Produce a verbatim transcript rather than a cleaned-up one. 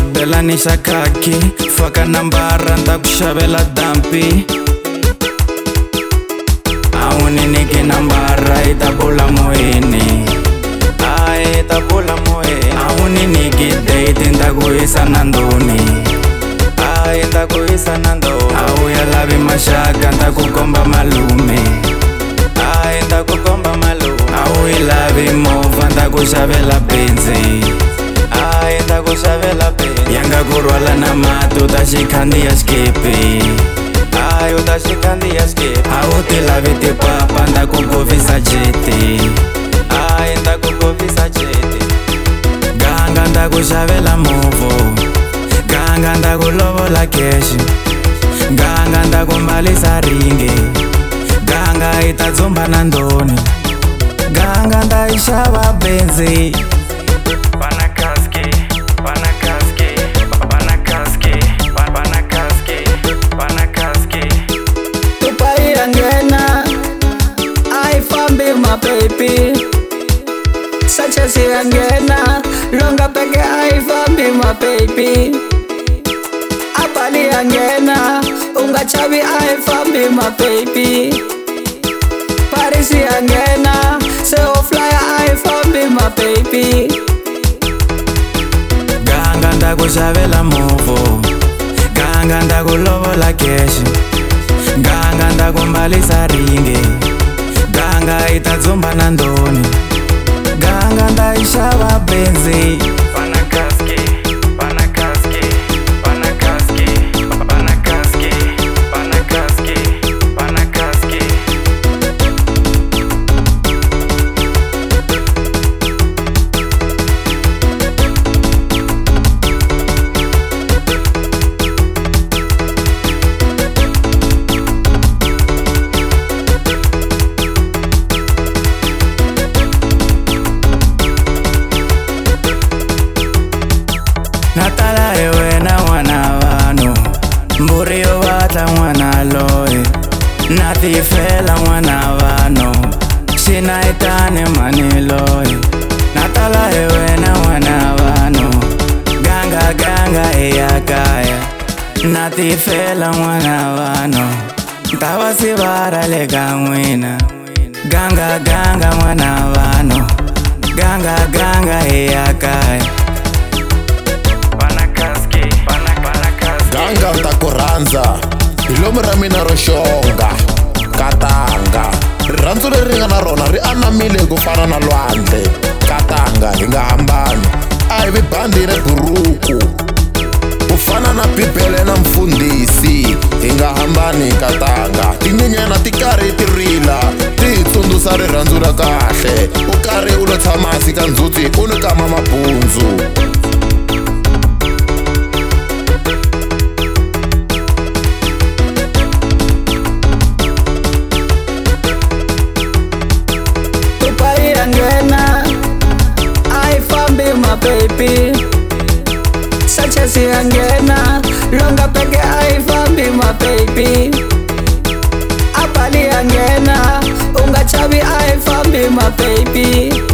belanisha khaki faka nambara nta ku xavela dampi awuniniki nambara i ta bula moyeni ai ta bula moyeni awuniniki date nta ku yisa na ndhuni ai nta ku yisa na ndhuni awuya lavi maxaka nta ku komba malume ai nta ku komba malume awuyi lavi movha nta ku xavela benzi ai nta ku xavela benzi yanga ku rhwala na mati u ta xikhandziya skipi ai u ta xikhandziya skipi a wu ti lavi tipapa nta ku govisa jeti ai nta ku govisa jeti ganga nta ku xavela movo ganga nta ku lovola keshi ganga nta ku mbalisa ringe ganga i ta dzumba na ndhoni ganga nta yi xava benzi baby sacha siyangena longa peke ayifambi my baby abali yangena ungachavi ayifambi my baby Paris yangena seo flyer ayifambi my baby ganga ndakushavela movo ganga ndakulovola keshi ganga ndakumbalisa ringe ganga i ta dzumba na ndhoni ganga nda yi xava benzi natala ewe na n'wana vanhu mburi yo vatla n'wana loyi na tifela n'wana vanhu xinayitani mani loyi natala ewe na n'wana vanhu ganga ganga eya kaya na tifela n'wana vanhu ta va sivara le ka n'wina ganga ganga n'wana vanhu ganga ganga eya kaya ganga nta ku rhandza hi lomu ra mina ro xonga katanga rirhandzu leri nga na rona ri anamile ku fana na lwandle katanga hi nga hambani a hi vibandi ni buruku ku fana na bibele na mfundhisi hi nga hambani katanga tinyenyana ti karhi ti rila ti hi tsundzusa rirhandzu ra kahle u karhi u lo tshama hansi ka ndzhuti u ni kama mabundzu my baby sacha siyangena longa peke ayifambi my baby abali yangena ungachavi ayifambi my baby